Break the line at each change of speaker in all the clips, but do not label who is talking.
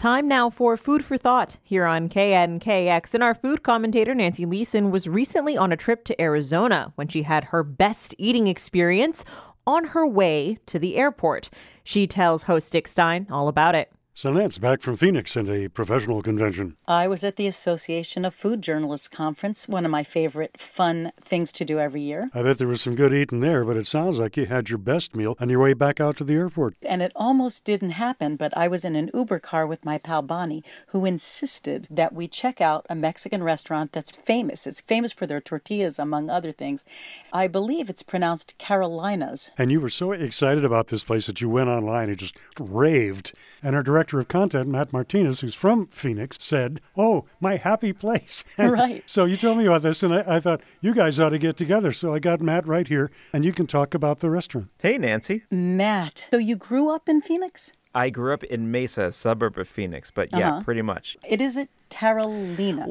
Time now for Food for Thought here on KNKX. And our food commentator, Nancy Leeson, was recently on a trip to Arizona when she had her best eating experience on her way to the airport. She tells host Dick Stein all about it.
So Nance, back from Phoenix and a professional convention.
I was at the Association of Food Journalists Conference, one of my favorite fun things to do every year.
I bet there was some good eating there, but it sounds like you had your best meal on your way back out to the airport.
And it almost didn't happen, but I was in an Uber car with my pal Bonnie, who insisted that we check out a Mexican restaurant that's famous. It's famous for their tortillas, among other things. I believe it's pronounced Carolina's.
And you were so excited about this place that you went online and just raved. And our director of content, Matt Martinez, who's from Phoenix, said, "Oh, my happy place."
Right.
So you told me about this, and I thought, you guys ought to get together. So I got Matt right here, and you can talk about the restaurant.
Hey, Nancy.
Matt, so you grew up in Phoenix?
I grew up in Mesa, a suburb of Phoenix, but yeah, pretty much.
It is at Carolina.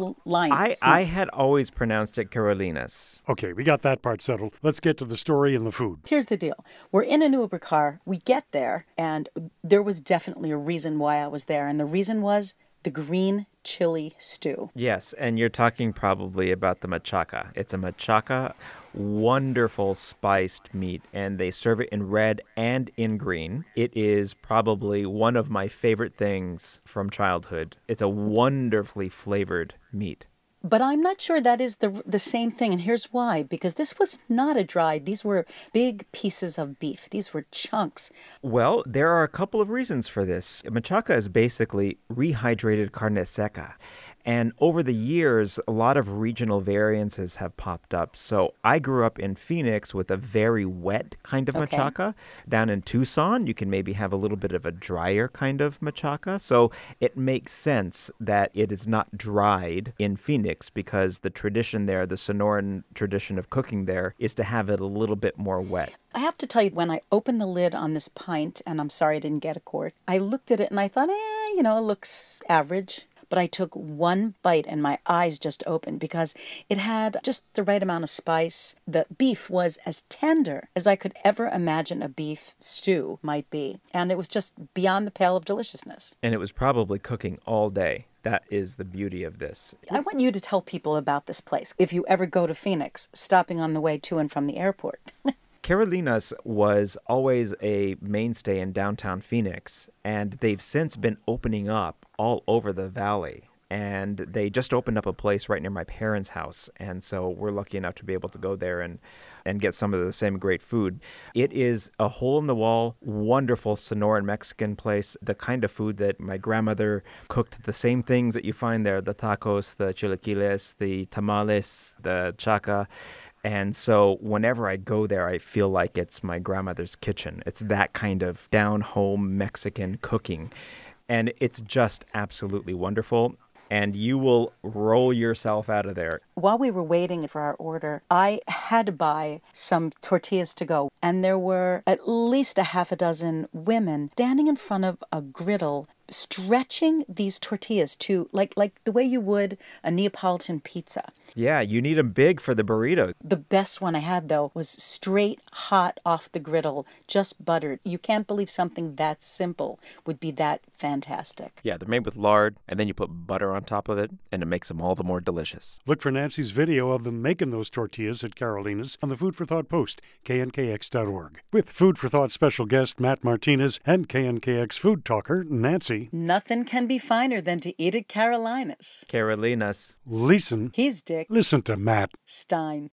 I had always pronounced it Carolinas.
Okay, we got that part settled. Let's get to the story and the food.
Here's the deal. We're in an Uber car. We get there, and there was definitely a reason why I was there. And the reason was the green chili stew.
Yes, and you're talking probably about the machaca. It's a machaca, wonderful spiced meat, and they serve it in red and in green. It is probably one of my favorite things from childhood. It's a wonderfully flavored meat.
But I'm not sure that is the same thing, and here's why. Because this was not a dried. These were big pieces of beef. These were chunks.
Well, there are a couple of reasons for this. Machaca is basically rehydrated carne seca. And over the years, a lot of regional variances have popped up. So I grew up in Phoenix with a very wet kind of machaca. Down in Tucson, you can maybe have a little bit of a drier kind of machaca. So it makes sense that it is not dried in Phoenix because the tradition there, the Sonoran tradition of cooking there, is to have it a little bit more wet.
I have to tell you, when I opened the lid on this pint, and I'm sorry I didn't get a quart, I looked at it and I thought, it looks average. But I took one bite and my eyes just opened because it had just the right amount of spice. The beef was as tender as I could ever imagine a beef stew might be. And it was just beyond the pale of deliciousness.
And it was probably cooking all day. That is the beauty of this.
I want you to tell people about this place. If you ever go to Phoenix, stopping on the way to and from the airport.
Carolinas was always a mainstay in downtown Phoenix, and they've since been opening up all over the valley. And they just opened up a place right near my parents' house, and so we're lucky enough to be able to go there and get some of the same great food. It is a hole-in-the-wall, wonderful Sonoran Mexican place, the kind of food that my grandmother cooked, the same things that you find there, the tacos, the chilaquiles, the tamales, the chaca. And so whenever I go there, I feel like it's my grandmother's kitchen. It's that kind of down-home Mexican cooking. And it's just absolutely wonderful. And you will roll yourself out of there.
While we were waiting for our order, I had to buy some tortillas to go. And there were at least a half a dozen women standing in front of a griddle, stretching these tortillas to like the way you would a Neapolitan pizza.
Yeah, you need them big for the burritos.
The best one I had, though, was straight hot off the griddle, just buttered. You can't believe something that simple would be that fantastic.
Yeah, they're made with lard, and then you put butter on top of it, and it makes them all the more delicious.
Look for Nancy's video of them making those tortillas at Carolina's on the Food for Thought post, knkx.org. With Food for Thought special guest Matt Martinez and KNKX food talker Nancy.
Nothing can be finer than to eat at Carolina's.
Carolinas.
Listen.
He's Dick.
Listen to Matt
Stein.